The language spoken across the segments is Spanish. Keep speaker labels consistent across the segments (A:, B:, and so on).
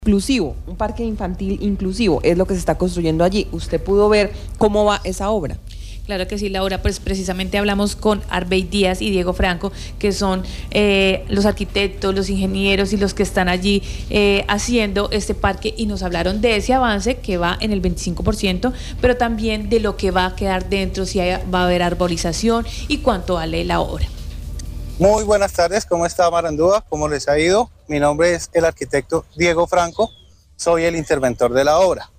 A: inclusivo, un parque infantil inclusivo, es lo que se está construyendo allí. ¿Usted pudo ver cómo va esa obra?
B: Claro que sí, Laura, pues precisamente hablamos con Arbey Díaz y Diego Franco, que son los arquitectos, los ingenieros y los que están allí haciendo este parque, y nos hablaron de ese avance que va en el 25%, pero también de lo que va a quedar dentro, si va a haber arborización y cuánto vale la obra.
C: Muy buenas tardes, ¿cómo está Marandúa? ¿Cómo les ha ido? Mi nombre es el arquitecto Diego Franco, soy el interventor de la obra.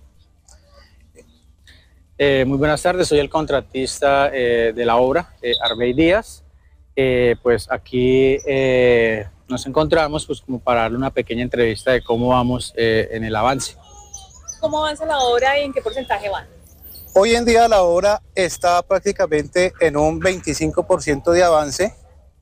D: Muy buenas tardes, soy el contratista de la obra, Arbey Díaz. Pues aquí nos encontramos pues, como para darle una pequeña entrevista de cómo vamos en el avance.
E: ¿Cómo avanza la obra y en qué porcentaje van?
C: Hoy en día la obra está prácticamente en un 25% de avance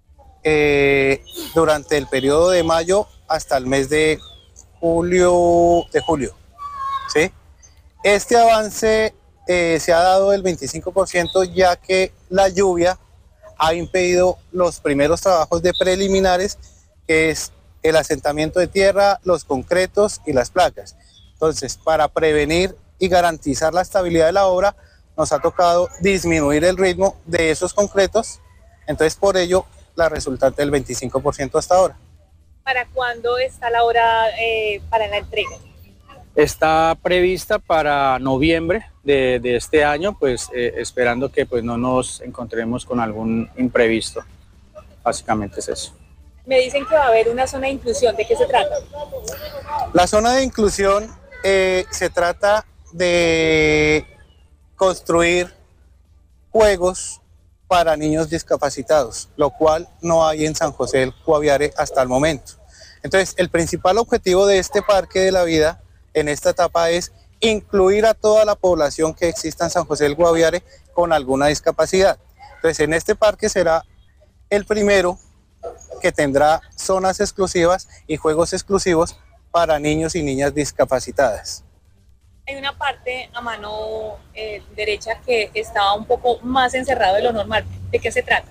C: durante el periodo de mayo hasta el mes de julio, ¿sí? Este avance se ha dado el 25% ya que la lluvia ha impedido los primeros trabajos de preliminares, que es el asentamiento de tierra, los concretos y las placas. Entonces, para prevenir y garantizar la estabilidad de la obra, nos ha tocado disminuir el ritmo de esos concretos. Entonces, por ello, la resultante del 25% hasta ahora.
E: ¿Para cuándo está la obra para la entrega?
D: Está prevista para noviembre de este año, pues esperando que pues, no nos encontremos con algún imprevisto. Básicamente es eso.
E: Me dicen que va a haber una zona de inclusión, ¿de qué se trata?
C: La zona de inclusión se trata de construir juegos para niños discapacitados, lo cual no hay en San José del Guaviare hasta el momento. Entonces, el principal objetivo de este Parque de la Vida en esta etapa es incluir a toda la población que exista en San José del Guaviare con alguna discapacidad. Entonces, en este parque será el primero que tendrá zonas exclusivas y juegos exclusivos para niños y niñas discapacitadas.
E: Hay una parte a mano derecha que estaba un poco más encerrado de lo normal. ¿De qué se trata?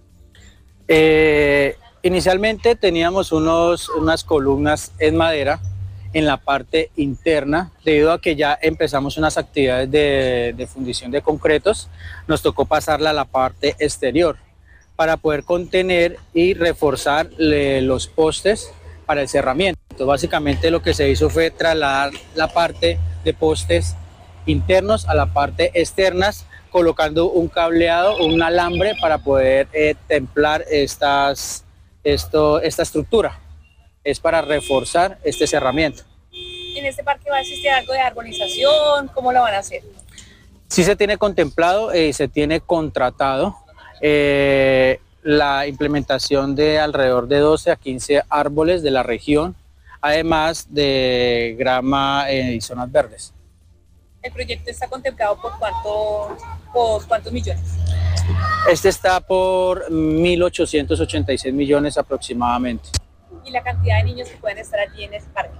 D: Inicialmente teníamos unas columnas en madera en la parte interna, debido a que ya empezamos unas actividades de fundición de concretos, nos tocó pasarla a la parte exterior para poder contener y reforzar los postes para el cerramiento. Entonces, básicamente lo que se hizo fue trasladar la parte de postes internos a la parte externas, colocando un cableado, un alambre para poder templar esta estructura. Es para reforzar este cerramiento.
E: ¿En este parque va a existir algo de arborización? ¿Cómo lo van a hacer?
D: Sí se tiene contemplado y se tiene contratado la implementación de alrededor de 12 a 15 árboles de la región, además de grama y zonas verdes.
E: ¿El proyecto está contemplado por cuántos millones?
D: Este está por 1.886 millones aproximadamente.
E: ¿Y la cantidad de niños que pueden estar allí en ese parque?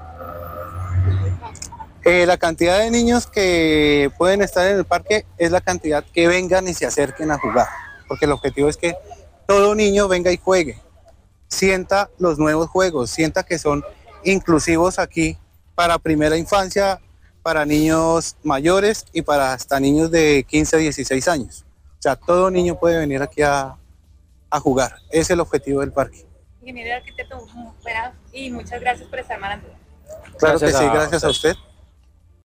C: La cantidad de niños que pueden estar en el parque es la cantidad que vengan y se acerquen a jugar, porque el objetivo es que todo niño venga y juegue, sienta los nuevos juegos, sienta que son inclusivos aquí para primera infancia, para niños mayores y para hasta niños de 15 a 16 años. O sea, todo niño puede venir aquí a jugar, ese es el objetivo del parque.
E: Ingeniero arquitecto, y muchas gracias por estar Marandúa.
C: Claro que sí, gracias a usted.